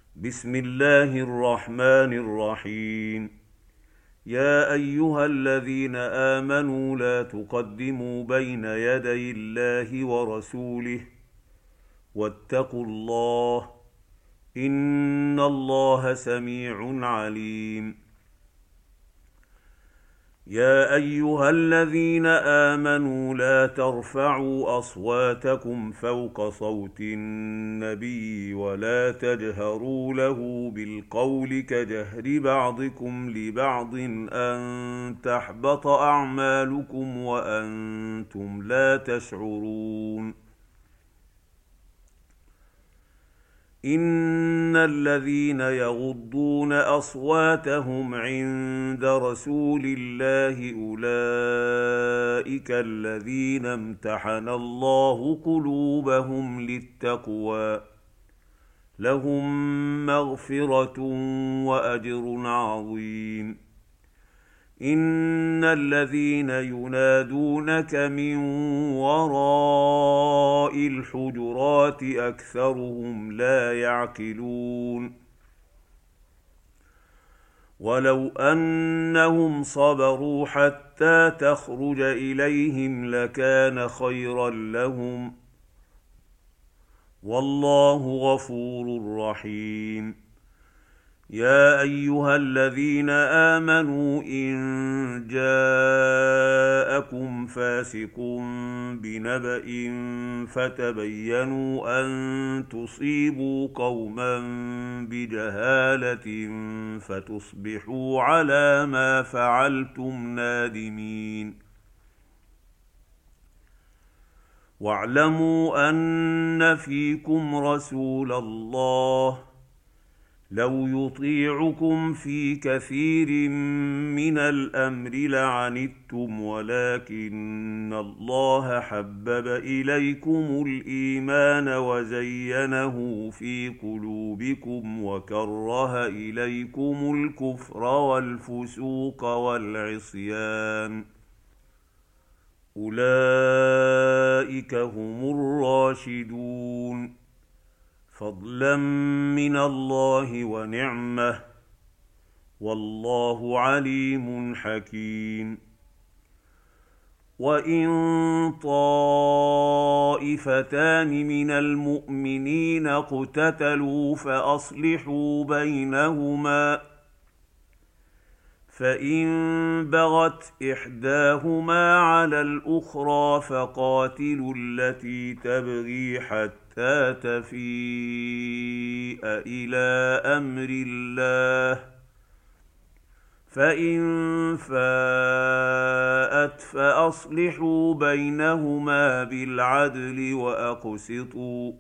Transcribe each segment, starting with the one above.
بسم الله الرحمن الرحيم. يا أيها الذين آمنوا لا تقدموا بين يدي الله ورسوله واتقوا الله، إن الله سميع عليم. يا أيها الذين آمنوا لا ترفعوا أصواتكم فوق صوت النبي ولا تجهروا له بالقول كجهر بعضكم لبعض أن تحبط أعمالكم وأنتم لا تشعرون. إن الذين يغضون أصواتهم عند رسول الله أولئك الذين امتحن الله قلوبهم للتقوى، لهم مغفرة وأجر عظيم. إن الذين ينادونك من وراء الحجرات أكثرهم لا يعقلون. ولو أنهم صبروا حتى تخرج إليهم لكان خيرا لهم، والله غفور رحيم. يا أيها الذين آمنوا إن جاءكم فاسق بنبأ فتبينوا أن تصيبوا قوما بجهالة فتصبحوا على ما فعلتم نادمين. واعلموا أن فيكم رسول الله لو يطيعكم في كثير من الأمر لعنتم، ولكن الله حبب إليكم الإيمان وزينه في قلوبكم وكره إليكم الكفر والفسوق والعصيان، أولئك هم الراشدون، فضلا من الله ونعمه، والله عليم حكيم. وإن طائفتان من المؤمنين اقتتلوا فأصلحوا بينهما، فإن بغت إحداهما على الأخرى فقاتلوا التي تبغي حتى تفيء إلى أمر الله، فإن فاءت فأصلحوا بينهما بالعدل وأقسطوا،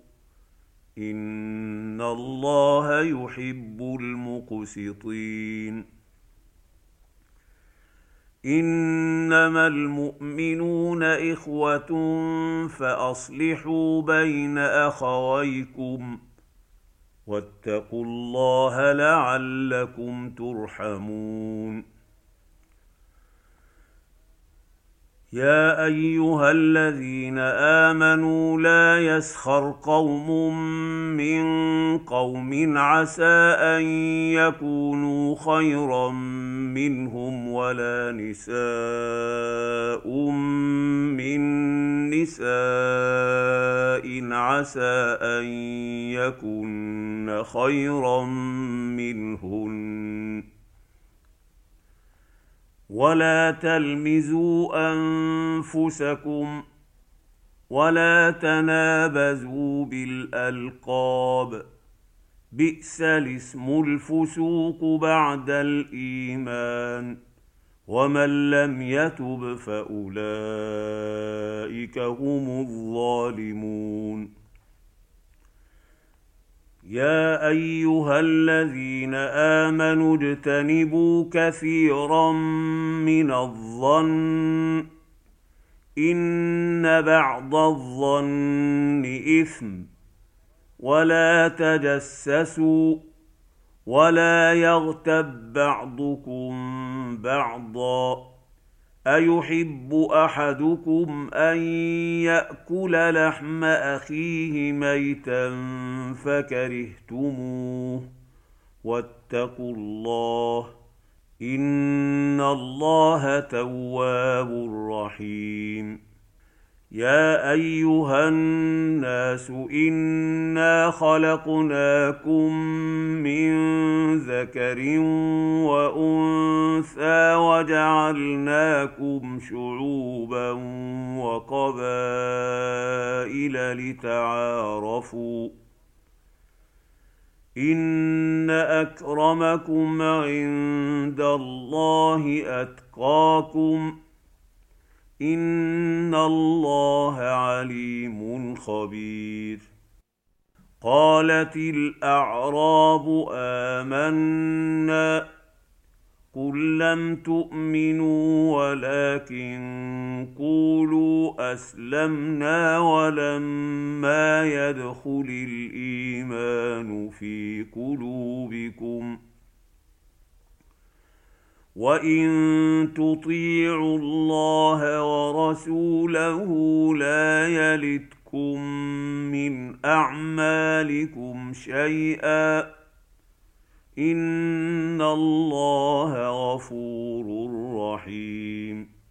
إن الله يحب المقسطين. إنما المؤمنون إخوة فأصلحوا بين أخويكم، واتقوا الله لعلكم ترحمون. يا أيها الذين آمنوا لا يسخر قوم من قوم عسى أن يكونوا خيرا منهم ولا نساء من نساء عسى أن يكن خيرا منهن، ولا تلمزوا أنفسكم ولا تنابزوا بالألقاب، بئس الاسم الفسوق بعد الإيمان، ومن لم يتب فأولئك هم الظالمون. يا أيها الذين آمنوا اجتنبوا كثيرا من الظن، إن بعض الظن إثم، ولا تجسسوا، ولا يغتب بعضكم بعضا، أيحب أحدكم أن يأكل لحم أخيه ميتا فكرهتموه، واتقوا الله ان الله تواب رحيم. يا ايها الناس انا خلقناكم من ذكر وانثى وجعلناكم شعوبا وقبائل لتعارفوا ان اكرمكم عند الله اتقاكم ان الله عليم خبير. قالت الاعراب آمنا قل لم تؤمنوا ولكن قولوا اسلمنا ولما يدخل الايمان في قلوبكم وان تطيعوا الله ورسوله لا يلتكم من اعمالكم شيئا ان الله غفور رحيم.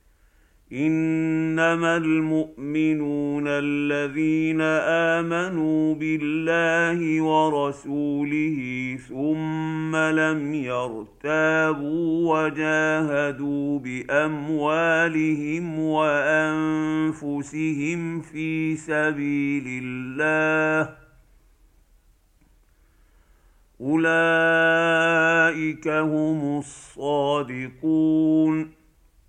انما المؤمنون الذين امنوا بالله ورسوله ثم لم يرتابوا وجاهدوا باموالهم وانفسهم في سبيل الله اولئك هم الصادقون.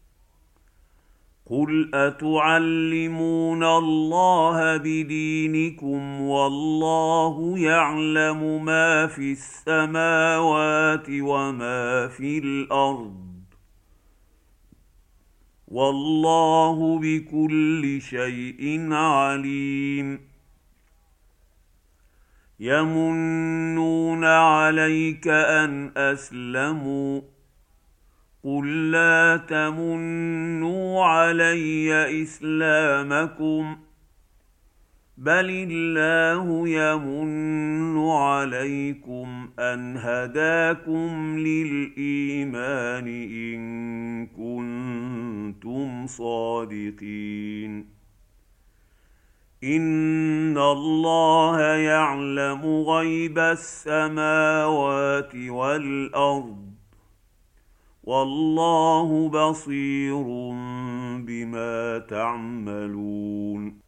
قل اتعلمون الله بدينكم والله يعلم ما في السماوات وما في الارض والله بكل شيء عليم. يمنون عليك ان اسلموا قل لا تمنوا علي اسلامكم بل الله يمن عليكم ان هداكم للايمان ان كنتم صادقين. ان الله يعلم غيب السماوات والارض والله بصير بما تعملون.